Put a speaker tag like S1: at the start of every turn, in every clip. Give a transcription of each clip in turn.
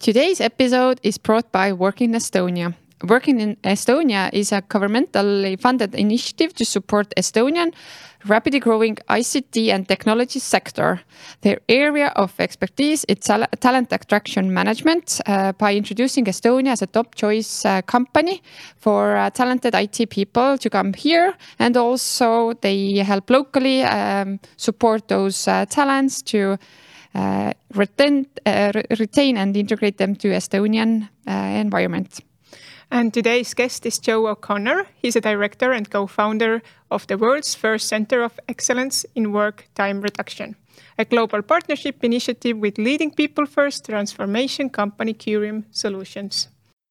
S1: Today's episode is brought by Working Estonia. Working in Estonia is a governmentally funded initiative to support Estonian rapidly growing ICT and technology sector. Their area of expertise is talent attraction management by introducing Estonia as a top choice company for talented IT people to come here. And also they help locally support those talents to retain and integrate them to Estonian environment.
S2: And today's guest is Joe O'Connor. He's a director and co-founder of the world's first Center of Excellence in Work Time Reduction, a global partnership initiative with leading people-first transformation company Curium Solutions.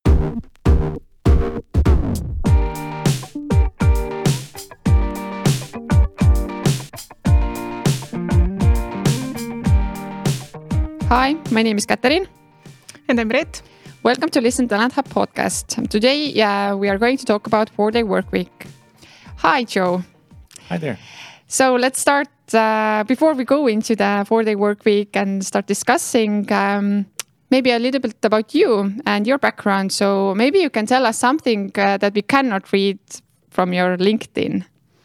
S1: Hi, my name is Katariin.
S2: And I'm Reet.
S1: Welcome to Listen Talent Hub podcast. Today, we are going to talk about 4-day work week. Hi, Joe.
S3: Hi there.
S1: So let's start, before we go into the 4-day work week and start discussing maybe a little bit about you and your background. So maybe you can tell us something that we cannot read from your LinkedIn.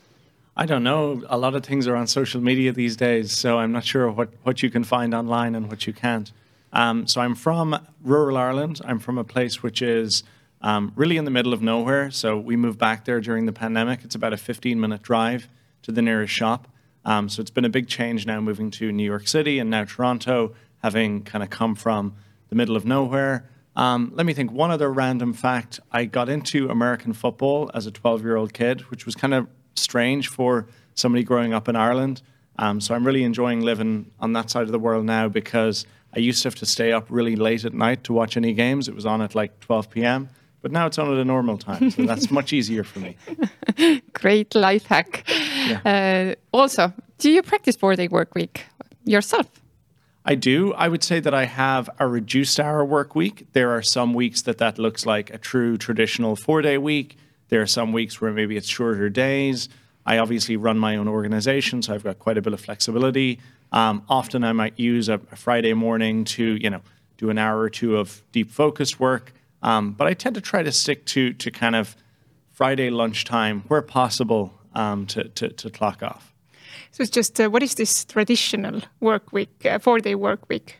S3: I don't know. A lot of things are on social media these days, so I'm not sure what you can find online and what you can't. So I'm from rural Ireland. I'm from a place which is really in the middle of nowhere. So we moved back there during the pandemic. It's about a 15-minute drive to the nearest shop. So it's been a big change now moving to New York City and now Toronto, having kind of come from the middle of nowhere. Let me think. One other random fact. I got into American football as a 12-year-old kid, which was kind of strange for somebody growing up in Ireland. So I'm really enjoying living on that side of the world now because I used to have to stay up really late at night to watch any games. It was on at like 12 p.m., but now it's on at a normal time. So that's much easier for me.
S1: Great life hack.
S3: Yeah.
S1: Also, do you practice 4-day work week yourself?
S3: I do. I would say that I have a reduced hour work week. There are some weeks that looks like a true traditional 4-day week. There are some weeks where maybe it's shorter days. I obviously run my own organization, so I've got quite a bit of flexibility. Often I might use a Friday morning to, do an hour or two of deep focused work. But I tend to try to stick to kind of Friday lunchtime where possible to clock off.
S2: So it's just, what is this traditional work week, 4-day work week?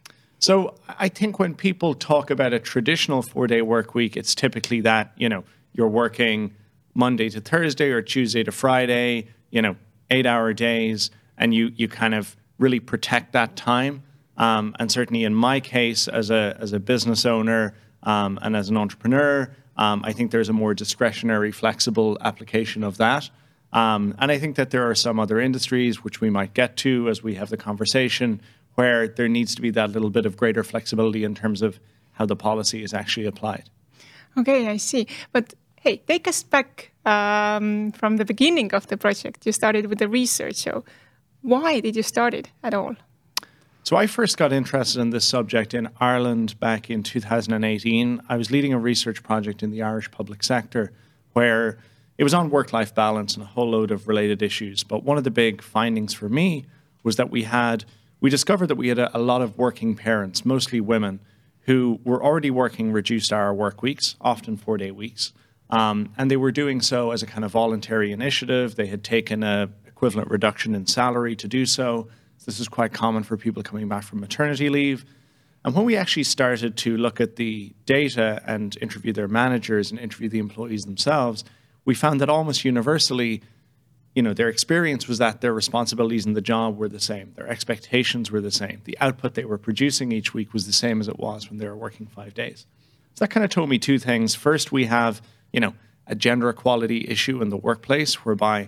S3: So I think when people talk about a traditional 4-day work week, it's typically that, you're working Monday to Thursday or Tuesday to Friday, 8-hour days, and you kind of really protect that time. And certainly in my case, as a business owner and as an entrepreneur, I think there's a more discretionary, flexible application of that. And I think that there are some other industries which we might get to as we have the conversation where there needs to be that little bit of greater flexibility in terms of how the policy is actually applied.
S2: Okay, I see. But hey, take us back from the beginning of the project. You started with the research. So why did you start it at all?
S3: So I first got interested in this subject in Ireland back in 2018. I was leading a research project in the Irish public sector where it was on work-life balance and a whole load of related issues. But one of the big findings for me was that we discovered that we had a lot of working parents, mostly women, who were already working reduced hour work weeks, often 4-day weeks. And they were doing so as a kind of voluntary initiative. They had taken an equivalent reduction in salary to do so. This is quite common for people coming back from maternity leave. And when we actually started to look at the data and interview their managers and interview the employees themselves, we found that almost universally, their experience was that their responsibilities in the job were the same. Their expectations were the same. The output they were producing each week was the same as it was when they were working 5 days. So that kind of told me two things. First, we have, a gender equality issue in the workplace whereby,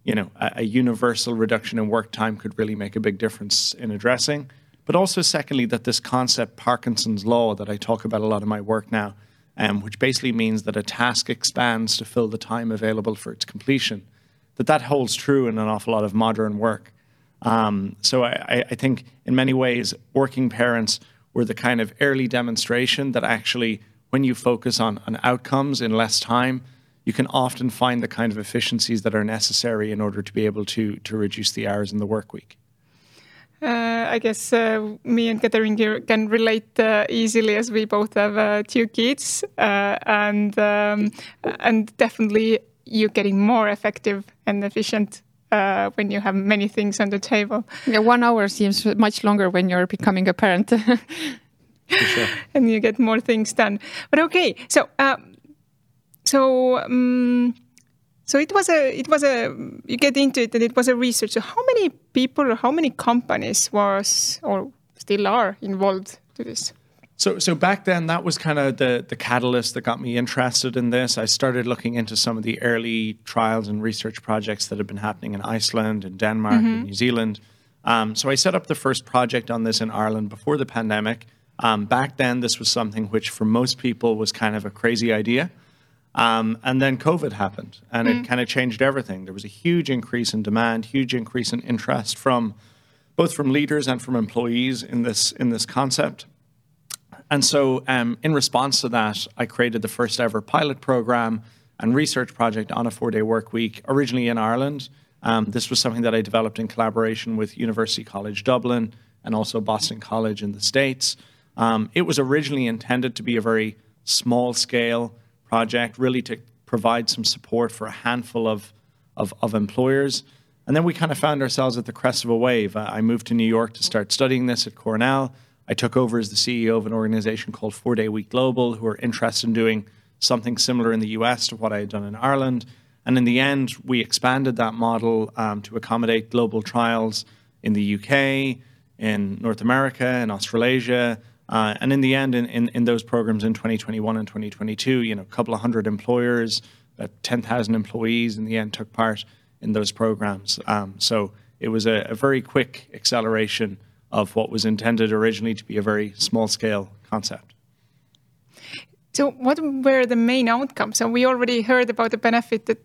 S3: a universal reduction in work time could really make a big difference in addressing. But also, secondly, that this concept, Parkinson's law, that I talk about a lot in my work now, which basically means that a task expands to fill the time available for its completion, that holds true in an awful lot of modern work. So I think in many ways, working parents were the kind of early demonstration that actually, when you focus on outcomes in less time, you can often find the kind of efficiencies that are necessary in order to be able to reduce the hours in the work week.
S2: I guess me and Catherine here can relate easily, as we both have 2 kids, and definitely you're getting more effective and efficient when you have many things on the table.
S1: Yeah, 1 hour seems much longer when you're becoming a parent.
S3: For sure.
S2: And you get more things done. But okay, so it was you get into it, and it was a research. So how many people or how many companies was or still are involved to this?
S3: So back then, that was kind of the catalyst that got me interested in this. I started looking into some of the early trials and research projects that had been happening in Iceland and Denmark and New Zealand. So I set up the first project on this in Ireland before the pandemic. Back then, this was something which for most people was kind of a crazy idea. And then COVID happened, and it kind of changed everything. There was a huge increase in demand, huge increase in interest from both from leaders and from employees in this concept. And so in response to that, I created the first ever pilot program and research project on a 4-day work week, originally in Ireland. This was something that I developed in collaboration with University College Dublin and also Boston College in the States. It was originally intended to be a very small-scale project, really to provide some support for a handful of employers. And then we kind of found ourselves at the crest of a wave. I moved to New York to start studying this at Cornell. I took over as the CEO of an organization called 4-Day Week Global, who are interested in doing something similar in the US to what I had done in Ireland. And in the end, we expanded that model to accommodate global trials in the UK, in North America, in Australasia. And in the end, in those programs in 2021 and 2022, a couple of hundred employers, about 10,000 employees in the end took part in those programs. So it was a very quick acceleration of what was intended originally to be a very small-scale concept.
S2: So what were the main outcomes? So we already heard about the benefit that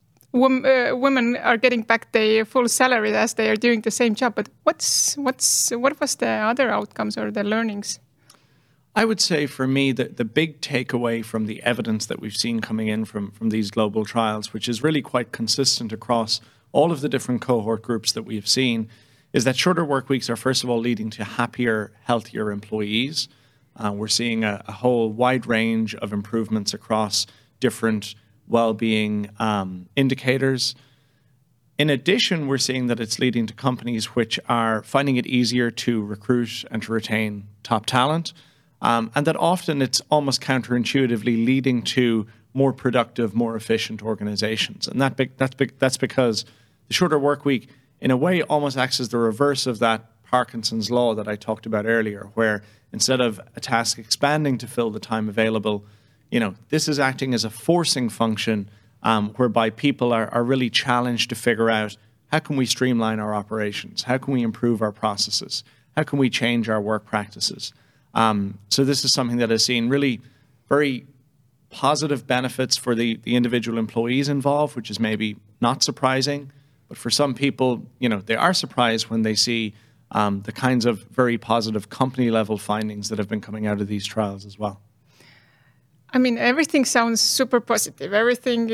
S2: women are getting back their full salary as they are doing the same job. But what was the other outcomes or the learnings?
S3: I would say for me that the big takeaway from the evidence that we've seen coming in from these global trials, which is really quite consistent across all of the different cohort groups that we've seen, is that shorter work weeks are first of all leading to happier, healthier employees. We're seeing a whole wide range of improvements across different well-being indicators. In addition, we're seeing that it's leading to companies which are finding it easier to recruit and to retain top talent. And that often it's almost counterintuitively leading to more productive, more efficient organizations. And that's because the shorter work week, in a way, almost acts as the reverse of that Parkinson's law that I talked about earlier, where instead of a task expanding to fill the time available, this is acting as a forcing function whereby people are really challenged to figure out how can we streamline our operations? How can we improve our processes? How can we change our work practices? So this is something that has seen really very positive benefits for the individual employees involved, which is maybe not surprising. But for some people, they are surprised when they see the kinds of very positive company-level findings that have been coming out of these trials as well.
S2: I mean, everything sounds super positive. Everything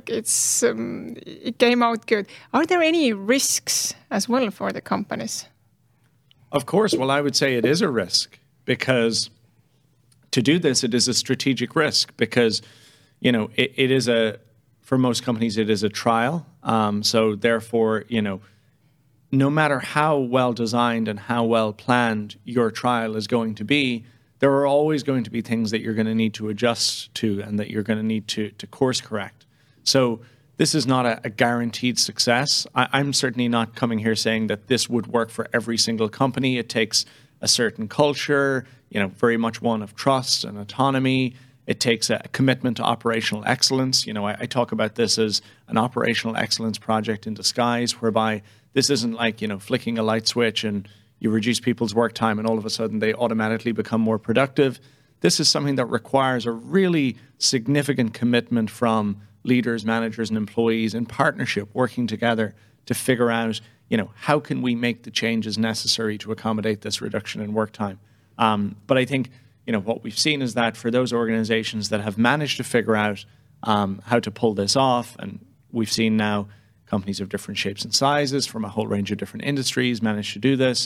S2: it came out good. Are there any risks as well for the companies?
S3: Of course. Well, I would say it is a risk. Because to do this, it is a strategic risk because, it is for most companies, it is a trial. So therefore, no matter how well designed and how well planned your trial is going to be, there are always going to be things that you're going to need to adjust to and that you're going to need to course correct. So this is not a guaranteed success. I'm certainly not coming here saying that this would work for every single company. It takes a certain culture, very much one of trust and autonomy. It takes a commitment to operational excellence. I talk about this as an operational excellence project in disguise, whereby this isn't like, flicking a light switch and you reduce people's work time and all of a sudden they automatically become more productive. This is something that requires a really significant commitment from leaders, managers, and employees in partnership, working together to figure out how can we make the changes necessary to accommodate this reduction in work time? But I think, what we've seen is that for those organizations that have managed to figure out how to pull this off, and we've seen now companies of different shapes and sizes from a whole range of different industries manage to do this,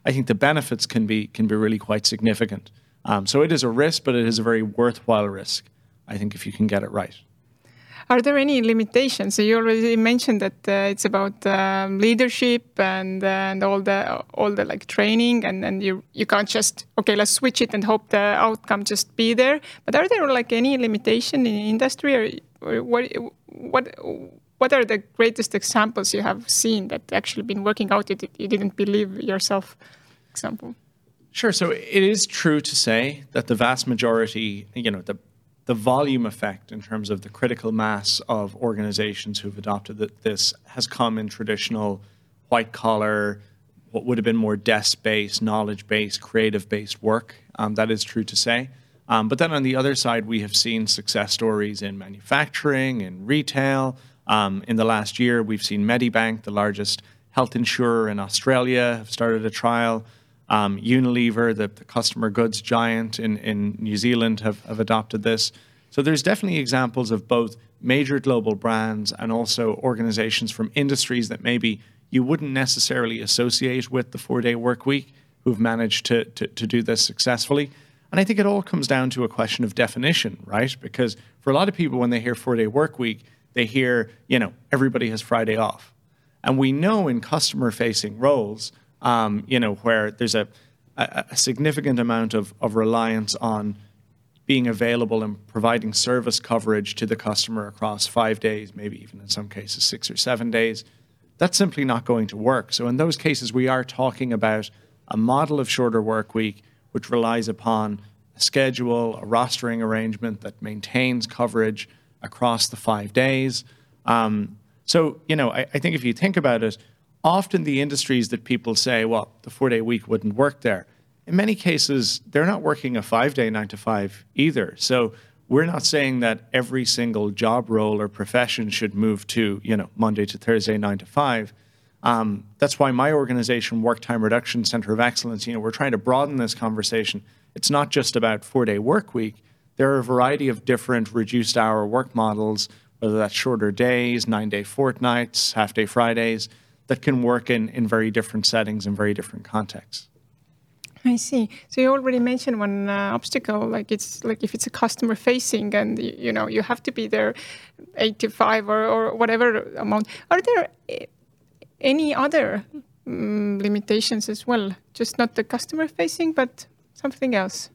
S3: I think the benefits can be really quite significant. So it is a risk, but it is a very worthwhile risk, I think, if you can get it right.
S2: Are there any limitations? So you already mentioned that it's about leadership and all the like training, and you can't just let's switch it and hope the outcome just be there. But are there like any limitation in industry, or what are the greatest examples you have seen that actually been working out? You didn't believe yourself, example.
S3: Sure. So it is true to say that the vast majority, the volume effect in terms of the critical mass of organizations who've adopted this has come in traditional white collar, what would have been more desk-based, knowledge-based, creative-based work. That is true to say. But then on the other side, we have seen success stories in manufacturing, in retail. In the last year, we've seen Medibank, the largest health insurer in Australia, have started a trial. Unilever, the customer goods giant in New Zealand, have adopted this. So there's definitely examples of both major global brands and also organizations from industries that maybe you wouldn't necessarily associate with the 4-day work week who've managed to do this successfully. And I think it all comes down to a question of definition, right? Because for a lot of people, when they hear 4-day work week, they hear, everybody has Friday off. And we know in customer-facing roles, where there's a significant amount of reliance on being available and providing service coverage to the customer across 5 days, maybe even in some cases 6 or 7 days, that's simply not going to work. So in those cases, we are talking about a model of shorter work week which relies upon a schedule, a rostering arrangement that maintains coverage across the 5 days. I think if you think about it, often the industries that people say, well, the 4-day week wouldn't work there, in many cases, they're not working a 5-day 9 to 5 either. So we're not saying that every single job role or profession should move to, Monday to Thursday, 9 to 5. That's why my organization, Work Time Reduction Center of Excellence, we're trying to broaden this conversation. It's not just about 4-day work week. There are a variety of different reduced hour work models, whether that's shorter days, 9-day fortnights, half-day Fridays, that can work in very different settings and very different contexts.
S2: I see. So you already mentioned one obstacle, like it's like if it's a customer facing and you have to be there 8 to 5 or whatever amount. Are there any other limitations as well? Just not the customer facing, but something else?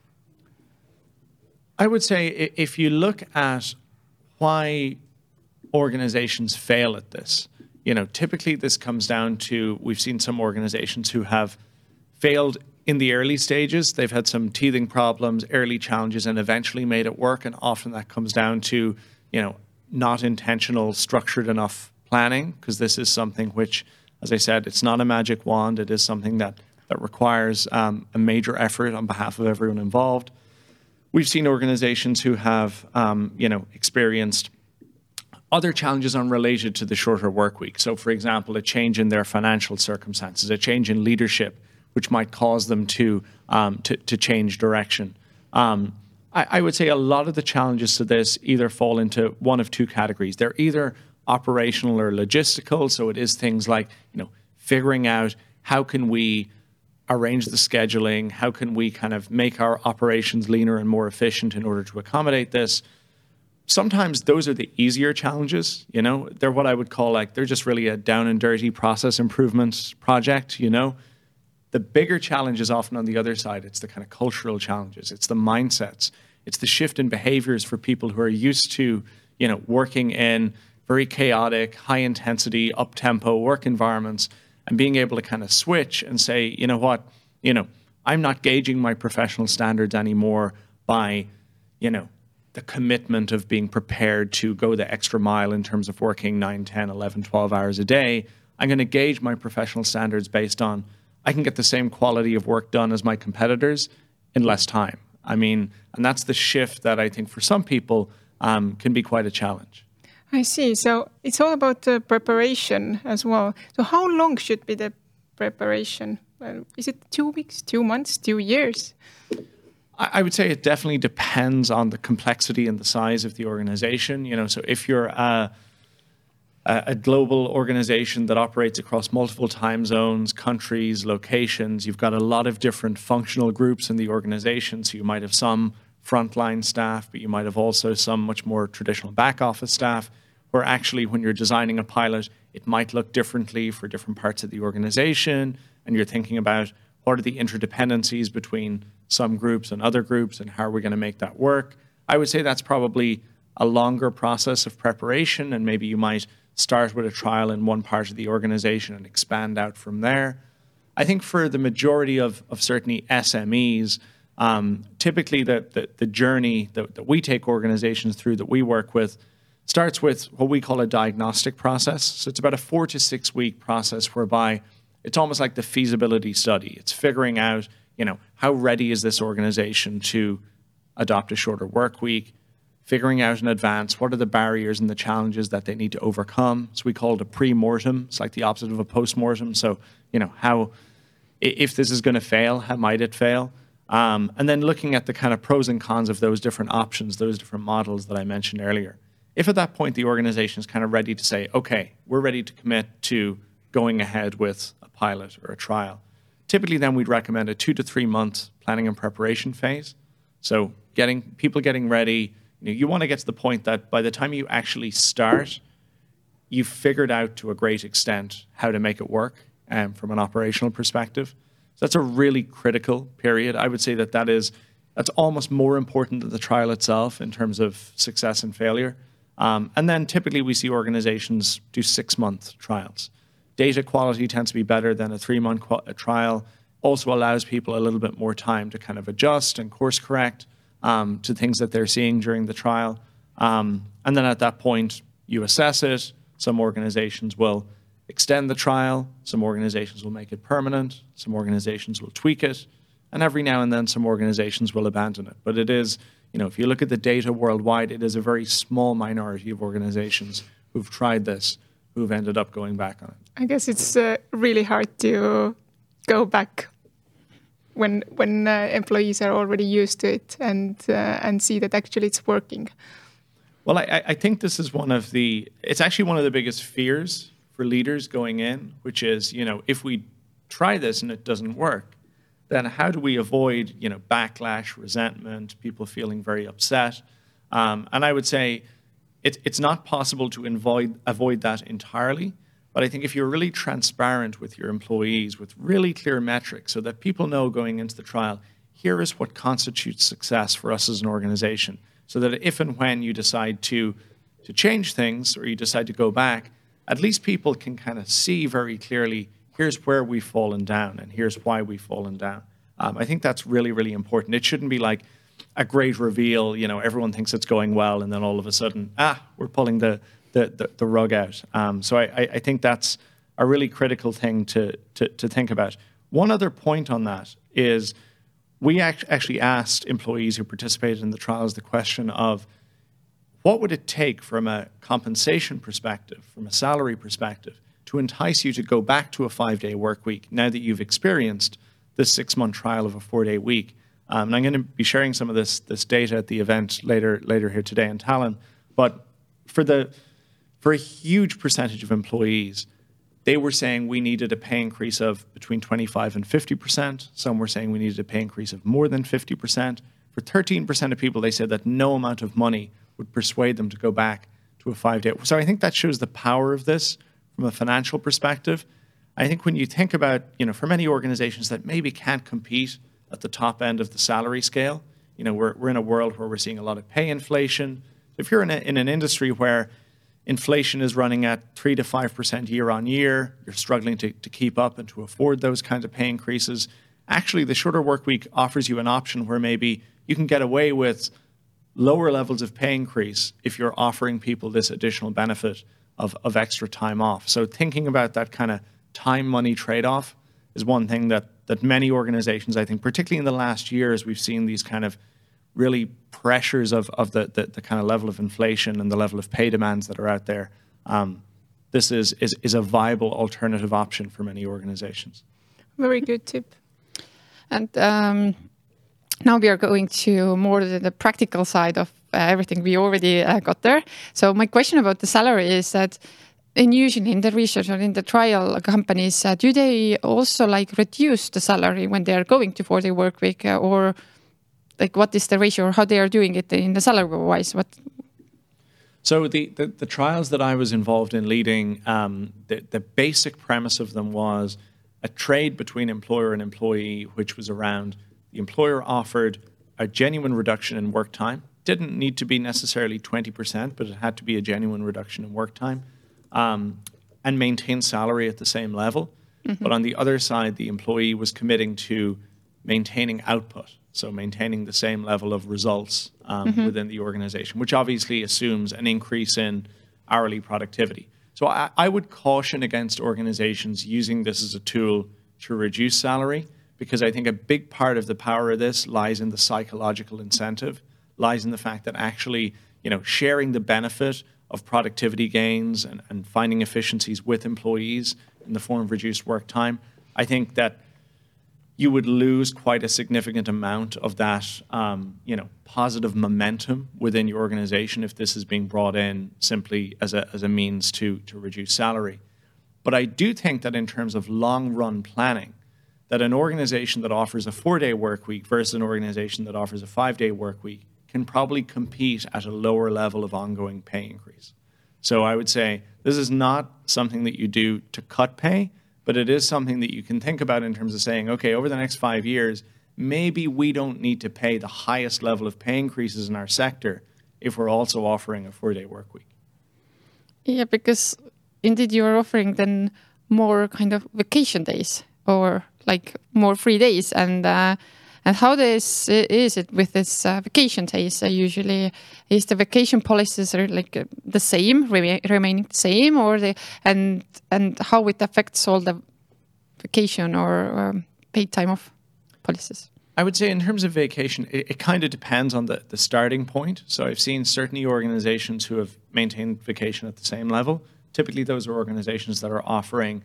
S3: I would say if you look at why organizations fail at this, typically this comes down to, we've seen some organizations who have failed in the early stages. They've had some teething problems, early challenges, and eventually made it work. And often that comes down to, not intentional, structured enough planning, because this is something which, as I said, it's not a magic wand. It is something that requires a major effort on behalf of everyone involved. We've seen organizations who have, experienced other challenges unrelated to the shorter work week. So, for example, a change in their financial circumstances, a change in leadership, which might cause them to change direction. I would say a lot of the challenges to this either fall into one of two categories. They're either operational or logistical. So it is things like, figuring out how can we arrange the scheduling, how can we kind of make our operations leaner and more efficient in order to accommodate this. Sometimes those are the easier challenges, They're what I would call they're just really a down and dirty process improvement project, The bigger challenge is often on the other side. It's the kind of cultural challenges. It's the mindsets. It's the shift in behaviors for people who are used to, working in very chaotic, high intensity, up-tempo work environments and being able to kind of switch and say, you know what, I'm not gauging my professional standards anymore by, the commitment of being prepared to go the extra mile in terms of working 9, 10, 11, 12 hours a day. I'm going to gauge my professional standards based on I can get the same quality of work done as my competitors in less time. And that's the shift that I think for some people can be quite a challenge.
S2: I see. So it's all about the preparation as well. So how long should be the preparation? Is it 2 weeks, 2 months, 2 years?
S3: I would say it definitely depends on the complexity and the size of the organization. So if you're a global organization that operates across multiple time zones, countries, locations. You've got a lot of different functional groups in the organization. So you might have some frontline staff, but you might have also some much more traditional back office staff, where actually when you're designing a pilot, it might look differently for different parts of the organization. And you're thinking about what are the interdependencies between some groups and other groups, and how are we going to make that work? I would say that's probably a longer process of preparation, and maybe you might start with a trial in one part of the organization and expand out from there. I think for the majority of certainly SMEs, typically the journey that we take organizations through, that we work with, starts with what we call a diagnostic process. So it's about a 4 to 6 week process whereby it's almost like the feasibility study. It's figuring out, how ready is this organization to adopt a shorter work week, figuring out in advance what are the barriers and the challenges that they need to overcome. So we call it a pre-mortem. It's like the opposite of a post-mortem. So, how, if this is going to fail, how might it fail? And then looking at the kind of pros and cons of those different options, those different models that I mentioned earlier. If at that point the organization is kind of ready to say, okay, we're ready to commit to going ahead with a pilot or a trial, typically then we'd recommend a 2 to 3 month planning and preparation phase. So people getting ready. You want to get to the point that by the time you actually start, you've figured out to a great extent how to make it work from an operational perspective. So that's a really critical period. I would say that's almost more important than the trial itself in terms of success and failure. And then typically we see organizations do 6-month trials. Data quality tends to be better than a 3-month trial. Also allows people a little bit more time to kind of adjust and course correct to things that they're seeing during the trial. And then at that point, you assess it. Some organizations will extend the trial. Some organizations will make it permanent. Some organizations will tweak it. And every now and then, some organizations will abandon it. But it is, if you look at the data worldwide, it is a very small minority of organizations who've tried this, who've ended up going back on it.
S2: I guess it's really hard to go back when employees are already used to it and see that actually it's working.
S3: Well, I think this is it's actually one of the biggest fears for leaders going in, which is, if we try this and it doesn't work, then how do we avoid, backlash, resentment, people feeling very upset? And I would say it's not possible to avoid that entirely. But I think if you're really transparent with your employees, with really clear metrics, so that people know going into the trial, here is what constitutes success for us as an organization, so that if and when you decide to change things or you decide to go back, at least people can kind of see very clearly, here's where we've fallen down and here's why we've fallen down. I think that's really, really important. It shouldn't be like a great reveal, everyone thinks it's going well, and then all of a sudden, we're pulling the rug out. So I think that's a really critical thing to think about. One other point on that is we actually asked employees who participated in the trials the question of what would it take from a compensation perspective, from a salary perspective, to entice you to go back to a 5-day work week now that you've experienced this 6-month trial of a 4-day week. And I'm going to be sharing some of this data at the event later here today in Tallinn. But for a huge percentage of employees, they were saying we needed a pay increase of between 25 and 50%. Some were saying we needed a pay increase of more than 50%. For 13% of people, they said that no amount of money would persuade them to go back to a 5-day. So I think that shows the power of this from a financial perspective. I think when you think about, for many organizations that maybe can't compete at the top end of the salary scale, we're in a world where we're seeing a lot of pay inflation. If you're in an industry where inflation is running at 3 to 5% year on year, you're struggling to keep up and to afford those kinds of pay increases, actually the shorter work week offers you an option where maybe you can get away with lower levels of pay increase if you're offering people this additional benefit of extra time off. So thinking about that kind of time-money trade-off is one thing that many organizations, I think, particularly in the last year, as we've seen these kind of really pressures of the kind of level of inflation and the level of pay demands that are out there, this is a viable alternative option for many organizations.
S2: Very good tip.
S1: And now we are going to more the practical side of everything we already got there. So my question about the salary is that And usually in the research or in the trial companies, do they also like reduce the salary when they are going to 4-day work week, or like what is the ratio, or how they are doing it in the salary wise?
S3: So the trials that I was involved in leading, the basic premise of them was a trade between employer and employee, which was around the employer offered a genuine reduction in work time. Didn't need to be necessarily 20%, but it had to be a genuine reduction in work time, and maintain salary at the same level. Mm-hmm. But on the other side, the employee was committing to maintaining output, so maintaining the same level of results within the organization, which obviously assumes an increase in hourly productivity. So I would caution against organizations using this as a tool to reduce salary, because I think a big part of the power of this lies in the psychological incentive, lies in the fact that actually, sharing the benefit of productivity gains and finding efficiencies with employees in the form of reduced work time. I think that you would lose quite a significant amount of that, positive momentum within your organization if this is being brought in simply as a means to reduce salary. But I do think that in terms of long-run planning, that an organization that offers a 4-day work week versus an organization that offers a 5-day work week can probably compete at a lower level of ongoing pay increase. So I would say this is not something that you do to cut pay, but it is something that you can think about in terms of saying, okay, over the next 5 years, maybe we don't need to pay the highest level of pay increases in our sector if we're also offering a 4-day work week.
S1: Yeah, because indeed you're offering then more kind of vacation days or like more free days. And how this is it with this vacation days? Usually, is the vacation policies are like the same, remaining the same, or and how it affects all the vacation or paid time off policies?
S3: I would say in terms of vacation, it kind of depends on the starting point. So I've seen certainly organizations who have maintained vacation at the same level. Typically, those are organizations that are offering,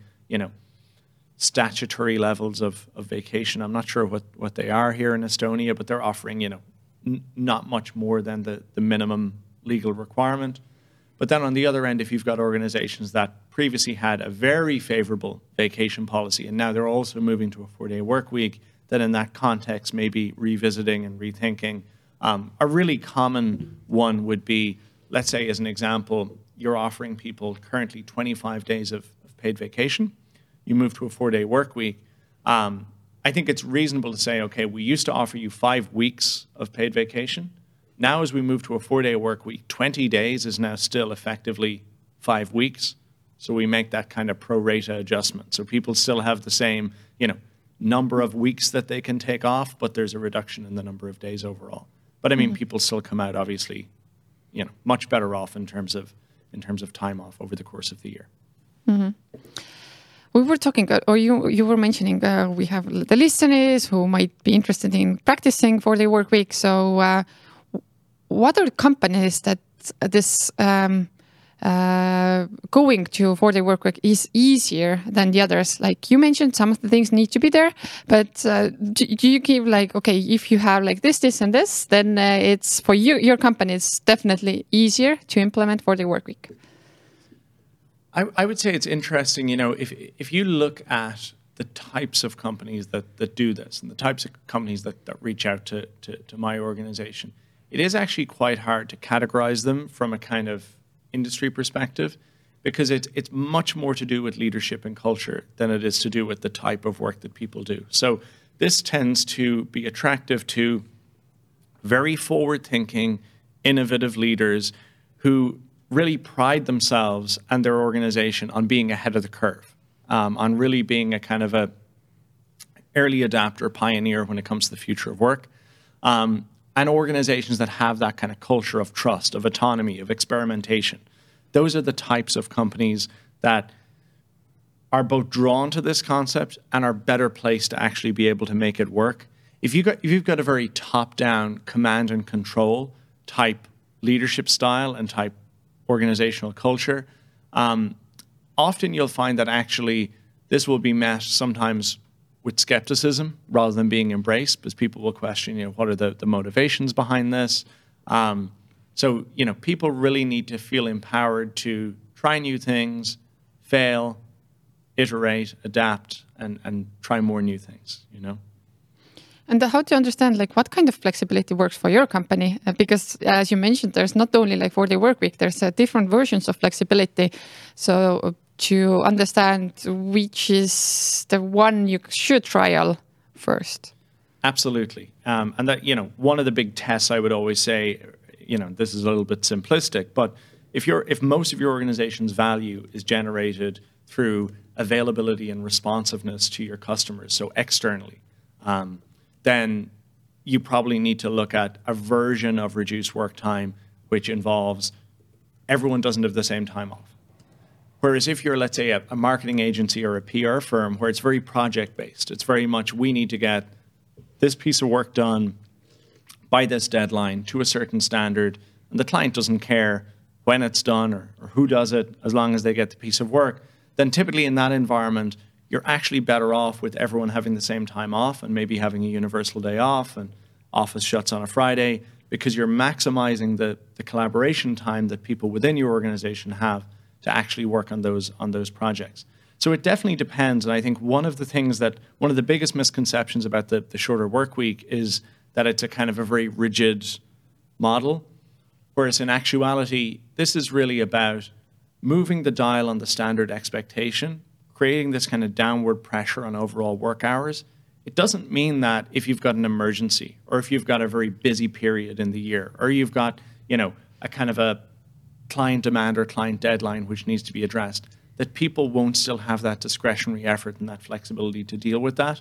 S3: statutory levels of vacation. I'm not sure what they are here in Estonia, but they're offering, not much more than the minimum legal requirement. But then on the other end, if you've got organizations that previously had a very favorable vacation policy and now they're also moving to a 4-day work week, then in that context, maybe revisiting and rethinking. A really common one would be, let's say as an example, you're offering people currently 25 days of paid vacation. You move to a 4-day work week. I think it's reasonable to say, okay, we used to offer you 5 weeks of paid vacation. Now, as we move to a 4-day work week, 20 days is now still effectively 5 weeks. So we make that kind of pro rata adjustment. So people still have the same, number of weeks that they can take off, but there's a reduction in the number of days overall. But I mean, people still come out obviously, much better off in terms of time off over the course of the year.
S1: Mm-hmm. We were talking, or you were mentioning, we have the listeners who might be interested in practicing 4-day work week. So what are the companies that this going to 4-day work week is easier than the others? Like you mentioned, some of the things need to be there, but do you give like, okay, if you have like this, and this, then it's for your company, it's definitely easier to implement 4-day work week?
S3: I would say it's interesting, if you look at the types of companies that do this and the types of companies that reach out to my organization, it is actually quite hard to categorize them from a kind of industry perspective, because it's much more to do with leadership and culture than it is to do with the type of work that people do. So this tends to be attractive to very forward-thinking, innovative leaders who really pride themselves and their organization on being ahead of the curve, on really being a kind of a early adapter, pioneer when it comes to the future of work, and organizations that have that kind of culture of trust, of autonomy, of experimentation. Those are the types of companies that are both drawn to this concept and are better placed to actually be able to make it work. If you've got a very top-down command and control type leadership style and type organizational culture, often you'll find that actually this will be met sometimes with skepticism rather than being embraced, because people will question, what are the motivations behind this? So, people really need to feel empowered to try new things, fail, iterate, adapt, and try more new things, you know?
S1: And how to understand like what kind of flexibility works for your company? Because as you mentioned, there's not only like 4-day work week, there's different versions of flexibility. So to understand which is the one you should trial first.
S3: Absolutely. And that, you know, one of the big tests I would always say, you know, this is a little bit simplistic, but if most of your organization's value is generated through availability and responsiveness to your customers, so externally, then you probably need to look at a version of reduced work time which involves everyone doesn't have the same time off. Whereas if you're, let's say, a marketing agency or a PR firm where it's very project-based, it's very much we need to get this piece of work done by this deadline to a certain standard, and the client doesn't care when it's done or who does it as long as they get the piece of work, then typically in that environment, you're actually better off with everyone having the same time off and maybe having a universal day off and office shuts on a Friday because you're maximizing the collaboration time that people within your organization have to actually work on those projects. So it definitely depends. And I think one of the biggest misconceptions about the shorter work week is that it's a kind of a very rigid model, whereas in actuality, this is really about moving the dial on the standard expectation, creating this kind of downward pressure on overall work hours. It doesn't mean that if you've got an emergency or if you've got a very busy period in the year or you've got, you know, a kind of a client demand or client deadline which needs to be addressed, that people won't still have that discretionary effort and that flexibility to deal with that.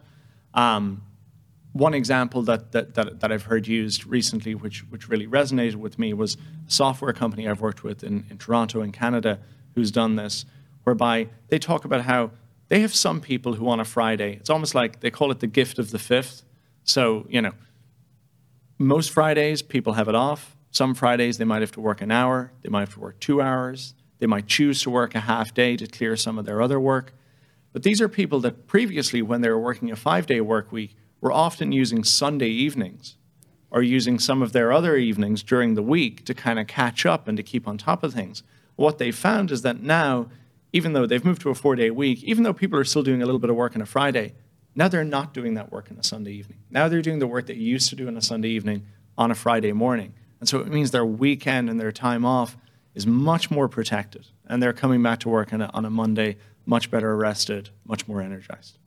S3: One example that I've heard used recently, which really resonated with me, was a software company I've worked with in Toronto in Canada who's done this, whereby they talk about how they have some people who on a Friday, it's almost like they call it the gift of the fifth. So, you know, most Fridays people have it off. Some Fridays they might have to work an hour, they might have to work 2 hours, they might choose to work a half day to clear some of their other work. But these are people that previously, when they were working a 5-day work week, were often using Sunday evenings or using some of their other evenings during the week to kind of catch up and to keep on top of things. What they found is that now, even though they've moved to a 4-day week, even though people are still doing a little bit of work on a Friday, now they're not doing that work on a Sunday evening. Now they're doing the work that you used to do on a Sunday evening on a Friday morning. And so it means their weekend and their time off is much more protected. And they're coming back to work on a Monday much better rested, much more energized.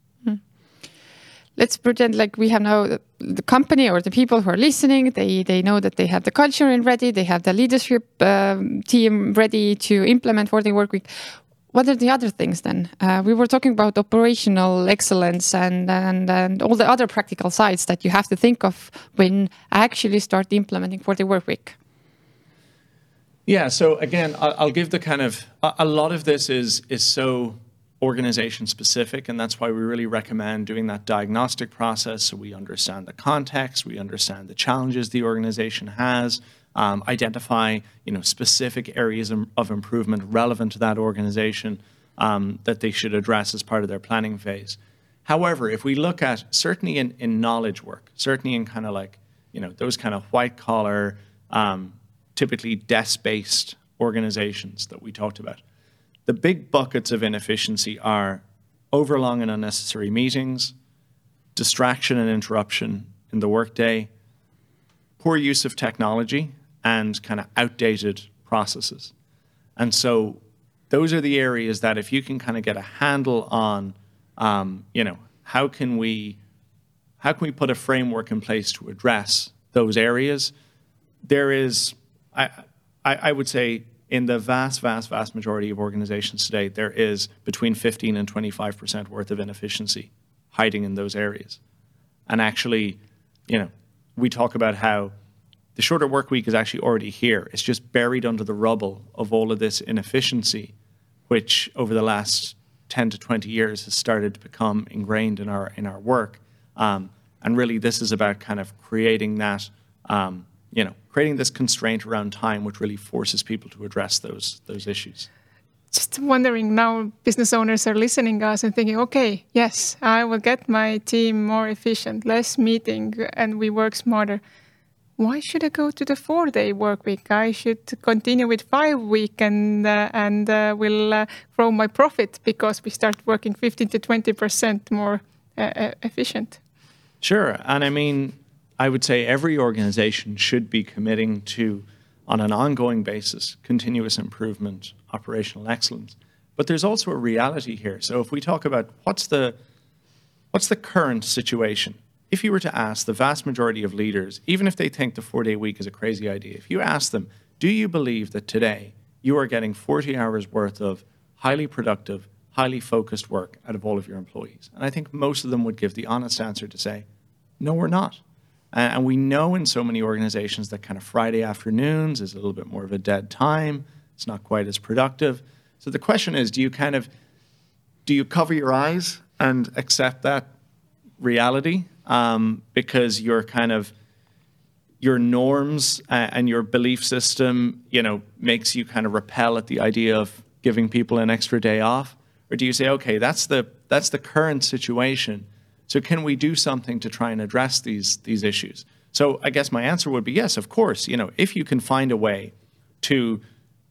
S1: Let's pretend like we have now the company or the people who are listening, they know that they have the culture in ready, they have the leadership team ready to implement 4-day work week. What are the other things then? We were talking about operational excellence and all the other practical sides that you have to think of when actually start implementing 4-day work week.
S3: Yeah, so again, I'll give the kind of, a lot of this is so organization specific, and that's why we really recommend doing that diagnostic process so we understand the context, we understand the challenges the organization has, identify specific areas of improvement relevant to that organization that they should address as part of their planning phase. However, if we look at, certainly in knowledge work, certainly in kind of like, those kind of white collar, typically desk-based organizations that we talked about, the big buckets of inefficiency are overlong and unnecessary meetings, distraction and interruption in the workday, poor use of technology, and kind of outdated processes. And so those are the areas that if you can kind of get a handle on, how can we put a framework in place to address those areas, there is, I would say, in the vast majority of organizations today, there is between 15 and 25% worth of inefficiency hiding in those areas. And actually, we talk about how the shorter work week is actually already here. It's just buried under the rubble of all of this inefficiency, which over the last 10 to 20 years has started to become ingrained in our work. And really, this is about kind of creating that, creating this constraint around time, which really forces people to address those issues.
S2: Just wondering now, business owners are listening to us and thinking, okay, yes, I will get my team more efficient, less meeting, and we work smarter. why should I go to the 4-day work week? I should continue with 5-week and will grow my profit because we start working 15 to 20% more efficient.
S3: Sure. And I mean, I would say every organization should be committing to, on an ongoing basis, continuous improvement, operational excellence. But there's also a reality here. So if we talk about what's the current situation, if you were to ask the vast majority of leaders, even if they think the 4-day week is a crazy idea, if you ask them, do you believe that today you are getting 40 hours worth of highly productive, highly focused work out of all of your employees? And I think most of them would give the honest answer to say, no, we're not. And we know in so many organizations that kind of Friday afternoons is a little bit more of a dead time. It's not quite as productive. So the question is, do you cover your eyes and accept that reality because your norms and your belief system, makes you kind of repel at the idea of giving people an extra day off? Or do you say, okay, that's the current situation, so can we do something to try and address these issues? So I guess my answer would be yes, of course. If you can find a way to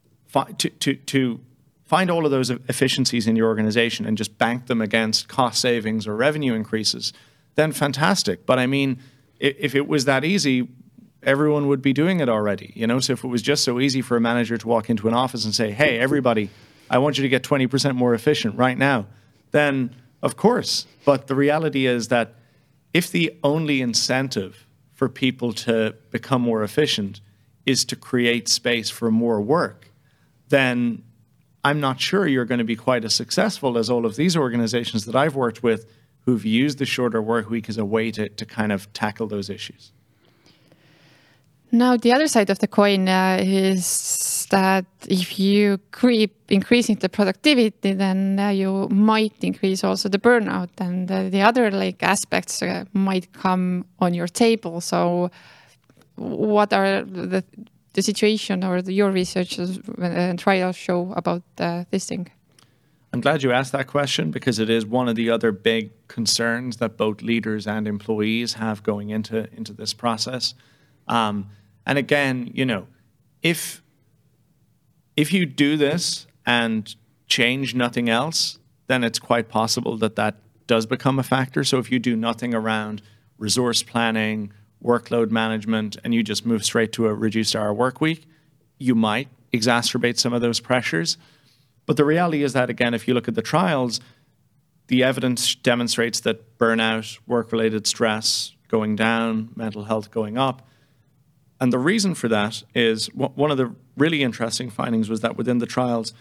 S3: find all of those efficiencies in your organization and just bank them against cost savings or revenue increases, then fantastic. But I mean, if it was that easy, everyone would be doing it already. So if it was just so easy for a manager to walk into an office and say, hey, everybody, I want you to get 20% more efficient right now, then of course. But the reality is that if the only incentive for people to become more efficient is to create space for more work, then I'm not sure you're going to be quite as successful as all of these organizations that I've worked with who've used the shorter work week as a way to kind of tackle those issues.
S1: Now, the other side of the coin is that if you keep increasing the productivity, then you might increase also the burnout, and the other aspects might come on your table. So what are the situation or your research and trials show about this thing?
S3: I'm glad you asked that question because it is one of the other big concerns that both leaders and employees have going into this process. And again, if you do this and change nothing else, then it's quite possible that does become a factor. So if you do nothing around resource planning, workload management, and you just move straight to a reduced hour work week, you might exacerbate some of those pressures. But the reality is that, again, if you look at the trials, the evidence demonstrates that burnout, work-related stress going down, mental health going up. And the reason for that is one of the really interesting findings was that within the trials,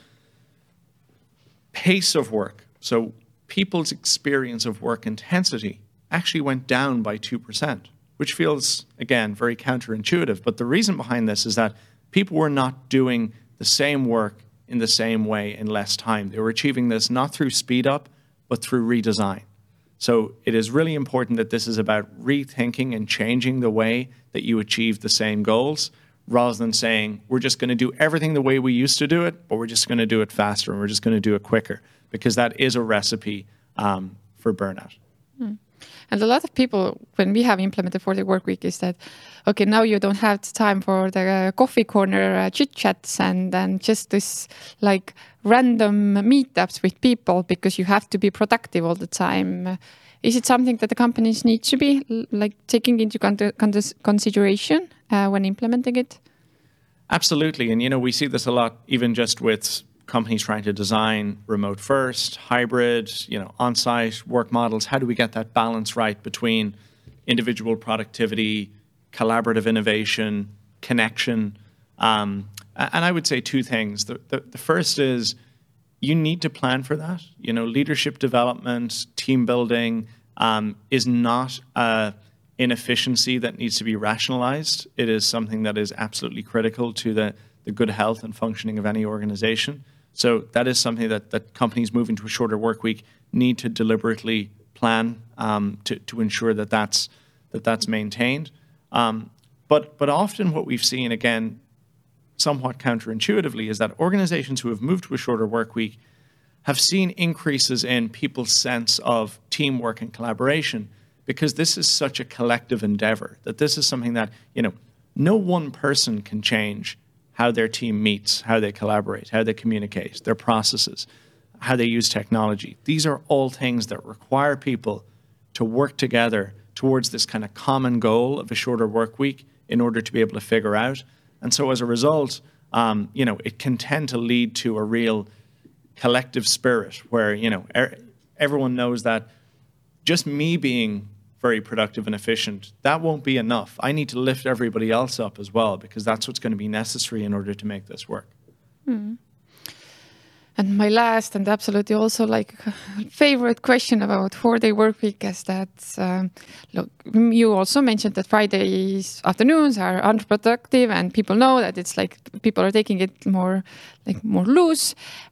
S3: pace of work, so people's experience of work intensity, actually went down by 2%, which feels, again, very counterintuitive. But the reason behind this is that people were not doing the same work in the same way in less time. They were achieving this not through speed up, but through redesign. So it is really important that this is about rethinking and changing the way that you achieve the same goals, rather than saying, we're just going to do everything the way we used to do it, but we're just going to do it faster and we're just going to do it quicker, because that is a recipe for burnout.
S1: And a lot of people, when we have implemented 4-day work week, is that, okay, now you don't have the time for the coffee corner chit-chats and just this random meetups with people because you have to be productive all the time. Is it something that the companies need to be taking into consideration when implementing it?
S3: Absolutely. And, we see this a lot, even just with companies trying to design remote first, hybrid, on-site work models. How do we get that balance right between individual productivity, collaborative innovation, connection? And I would say two things. The first is you need to plan for that. Leadership development, team building is not an inefficiency that needs to be rationalized. It is something that is absolutely critical to the good health and functioning of any organization. So that is something that companies moving to a shorter work week need to deliberately plan to ensure that's maintained. But often what we've seen, again, somewhat counterintuitively, is that organizations who have moved to a shorter work week have seen increases in people's sense of teamwork and collaboration, because this is such a collective endeavor, that this is something that, no one person can change how their team meets, how they collaborate, how they communicate, their processes, how they use technology. These are all things that require people to work together towards this kind of common goal of a shorter work week in order to be able to figure out. And so as a result, it can tend to lead to a real collective spirit where, everyone knows that just me being very productive and efficient, that won't be enough. I need to lift everybody else up as well, because that's what's going to be necessary in order to make this work.
S1: Mm. And my last and absolutely also favorite question about 4-day work week is that, look, you also mentioned that Fridays afternoons are unproductive, and people know that it's people are taking it more loose.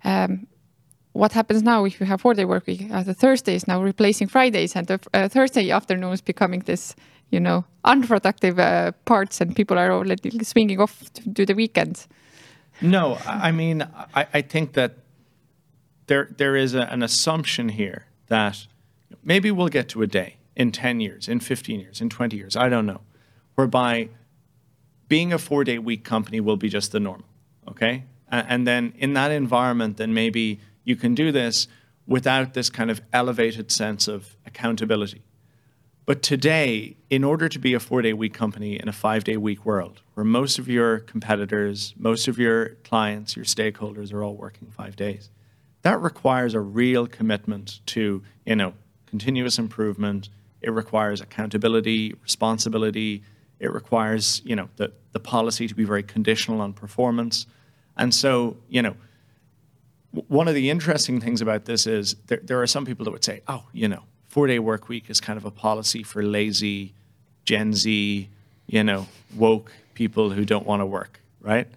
S1: What happens now if you have 4-day work week? The Thursday is now replacing Fridays, and the Thursday afternoons becoming this, unproductive parts, and people are already swinging off to do the weekends.
S3: No, I mean, I think that there is an assumption here that maybe we'll get to a day in 10 years, in 15 years, in 20 years, I don't know, whereby being a 4-day week company will be just the norm, okay? And then in that environment, then maybe you can do this without this kind of elevated sense of accountability. But today, in order to be a 4-day week company in a 5-day week world, where most of your competitors, most of your clients, your stakeholders are all working 5 days, that requires a real commitment to, continuous improvement. It requires accountability, responsibility. It requires, the policy to be very conditional on performance. And so, one of the interesting things about this is there are some people that would say, 4-day work week is kind of a policy for lazy, Gen Z, woke people who don't want to work, right?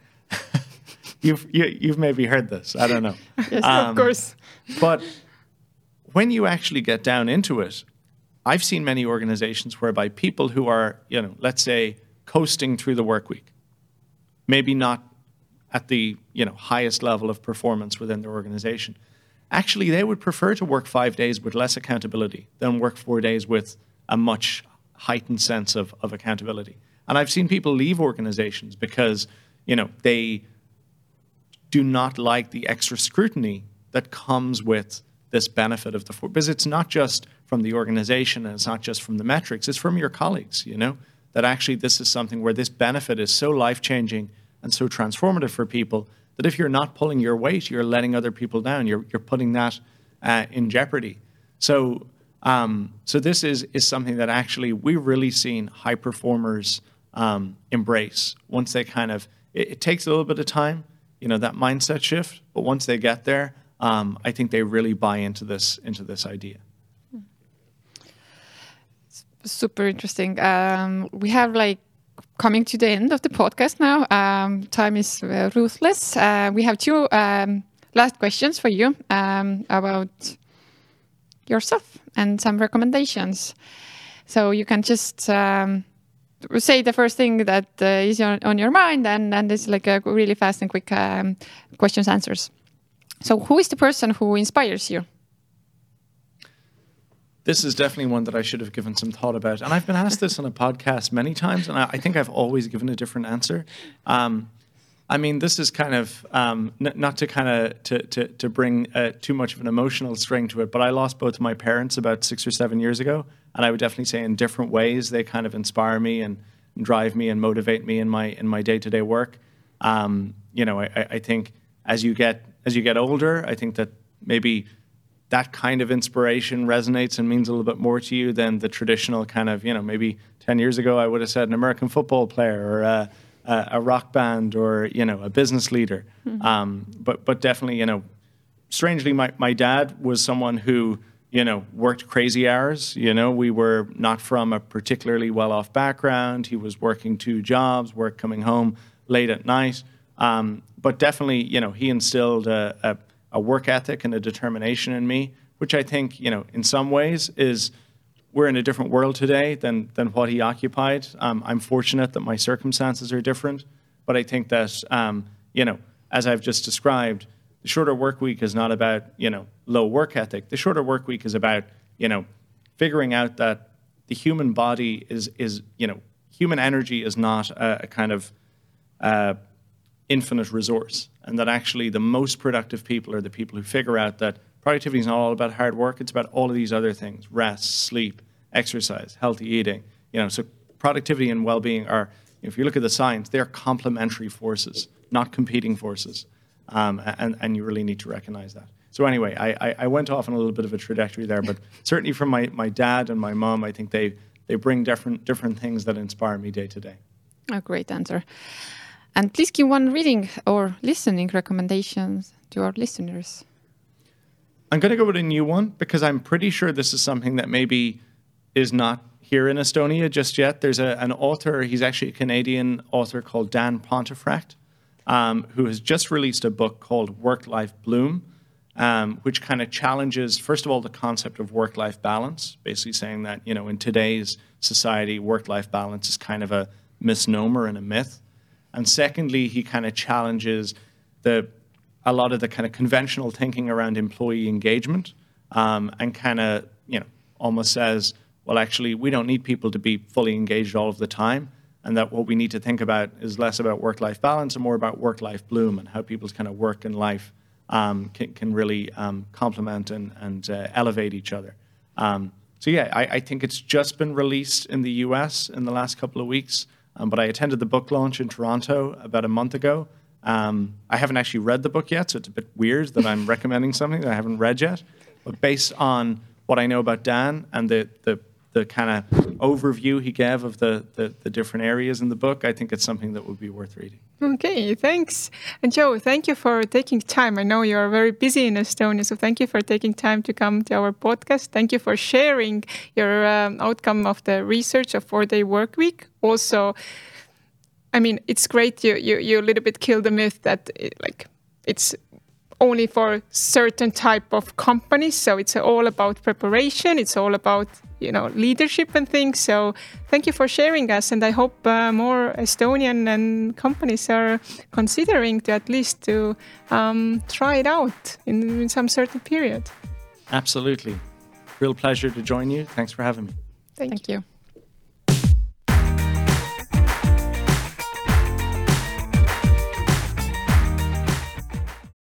S3: You've maybe heard this. I don't know.
S2: Yes, of course.
S3: But when you actually get down into it, I've seen many organizations whereby people who are, let's say, coasting through the work week, maybe not at the highest level of performance within their organization, actually they would prefer to work 5 days with less accountability than work 4 days with a much heightened sense of accountability. And I've seen people leave organizations because they do not like the extra scrutiny that comes with this benefit of because it's not just from the organization and it's not just from the metrics, it's from your colleagues, that actually this is something where this benefit is so life-changing and so transformative for people that if you're not pulling your weight, you're letting other people down. You're putting that in jeopardy. So this is something that actually we've really seen high performers embrace once they it takes a little bit of time, that mindset shift. But once they get there, I think they really buy into this idea.
S1: It's super interesting. We have coming to the end of the podcast now. Time is ruthless. We have 2 last questions for you about yourself and some recommendations. So you can just say the first thing that is on your mind, and it's a really fast and quick questions, answers. So who is the person who inspires you?
S3: This is definitely one that I should have given some thought about. And I've been asked this on a podcast many times, and I think I've always given a different answer. This is kind of, not to bring too much of an emotional string to it, but I lost both of my parents about 6 or 7 years ago. And I would definitely say in different ways, they kind of inspire me and drive me and motivate me in my day-to-day work. I think as you get older, I think that maybe that kind of inspiration resonates and means a little bit more to you than the traditional kind of, maybe 10 years ago I would have said an American football player or a rock band or, a business leader. Mm-hmm. But definitely, strangely, my dad was someone who, worked crazy hours. We were not from a particularly well-off background. He was working 2 jobs, coming home late at night. But definitely, he instilled a work ethic and a determination in me, which I think, in some ways we're in a different world today than what he occupied. I'm fortunate that my circumstances are different, but I think that, as I've just described, the shorter work week is not about, low work ethic. The shorter work week is about, figuring out that the human body is human energy is not a kind of infinite resource, and that actually the most productive people are the people who figure out that productivity is not all about hard work. It's about all of these other things: rest, sleep, exercise, healthy eating. So productivity and well-being are, if you look at the science, they're complementary forces, not competing forces. And you really need to recognize that. So anyway, I went off on a little bit of a trajectory there, but certainly from my dad and my mom, I think they bring different things that inspire me day to day.
S1: A great answer. And please give one reading or listening recommendations to our listeners.
S3: I'm going to go with a new one because I'm pretty sure this is something that maybe is not here in Estonia just yet. There's an author, he's actually a Canadian author called Dan Pontefract, who has just released a book called Work-Life Bloom, which kind of challenges, first of all, the concept of work-life balance, basically saying that, in today's society, work-life balance is kind of a misnomer and a myth. And secondly, he kind of challenges a lot of the kind of conventional thinking around employee engagement, and kind of, almost says, well, actually, we don't need people to be fully engaged all of the time, and that what we need to think about is less about work-life balance and more about work-life bloom and how people's kind of work and life can really complement and elevate each other. So yeah, I think it's just been released in the US in the last couple of weeks, but I attended the book launch in Toronto about a month ago. I haven't actually read the book yet, so it's a bit weird that I'm recommending something that I haven't read yet. But based on what I know about Dan and the kind of overview he gave of the different areas in the book, I think it's something that would be worth reading.
S2: Okay, thanks. And Joe, thank you for taking time. I know you're very busy in Estonia, so thank you for taking time to come to our podcast. Thank you for sharing your outcome of the research of 4-day work week. Also, I mean, it's great you a little bit kill the myth that it's only for certain type of companies. So it's all about preparation. It's all about, leadership and things. So thank you for sharing us. And I hope more Estonian and companies are considering to at least to try it out in some certain period.
S3: Absolutely. Real pleasure to join you. Thanks for having me.
S1: Thank you.